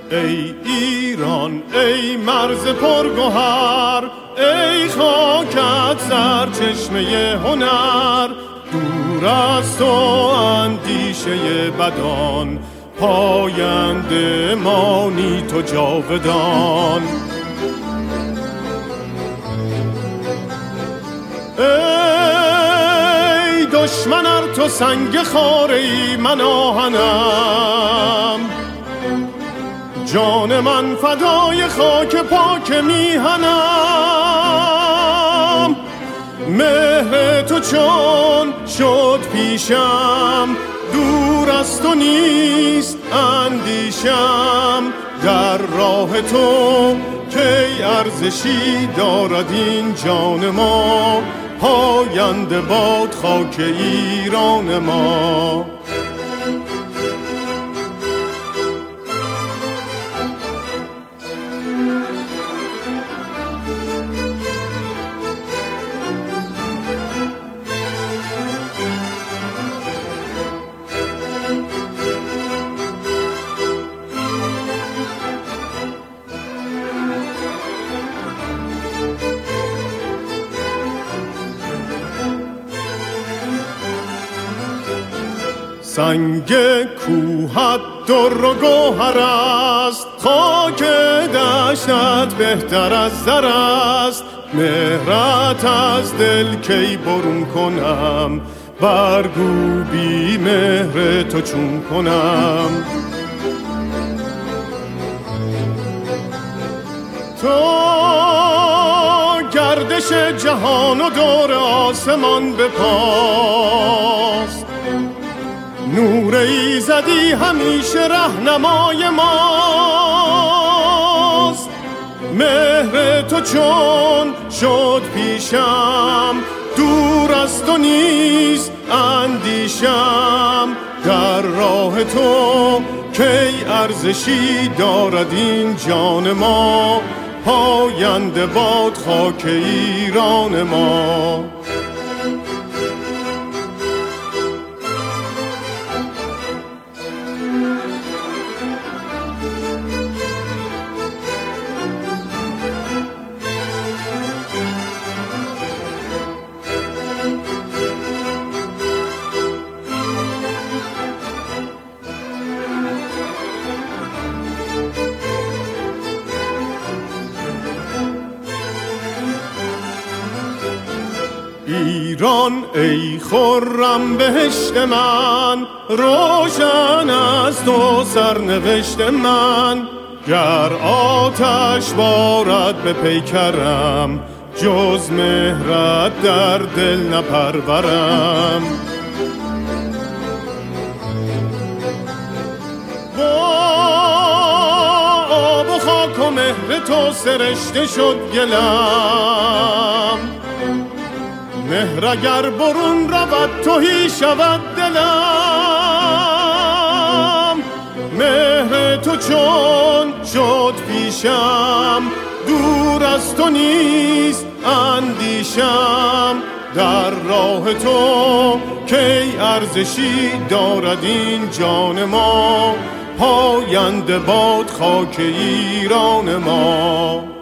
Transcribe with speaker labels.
Speaker 1: ای ایران ای مرز پرگوهر، ای خاکت سرچشمه هنر. دور از تو اندیشه بدان، پاینده مانی تو جاودان. ای دشمن ار تو سنگ خاره‌ای من آهنم، جان من فدای خاک پاک میهنم. مهر تو چون شد پیشم، دور از تو نیست اندیشم. در راه تو کی ارزشی دارد این جان ما، پاینده باد خاک ایران ما. سنگ کوهت در و گوهر است، خاک دشتت بهتر از زر است. مهرت از دل کی برون کنم، برگو بی مهر تو چون کنم. تو گردش جهان و دور آسمان بپاست، نور ایزدی همیشه رهنمای ماست. مهر تو چون شد پیشم، دور از تو نیست اندیشم. در راه تو کی ارزشی دارد این جان ما، پاینده باد خاک ایران ما. ایران ای خرم بهشت من، روشن از تو سرنوشت من. گر آتش بارد به پیکرم، جز مهرت در دل نپرورم. با آب و خاک و مهر تو سرشته شد گلم، مهر اگر برون رود تهی شود دلم. مهر تو چون شد پیشم، دور از تو نیست اندیشم. در راه تو کی ارزشی دارد این جان ما، پاینده باد خاک ایران ما.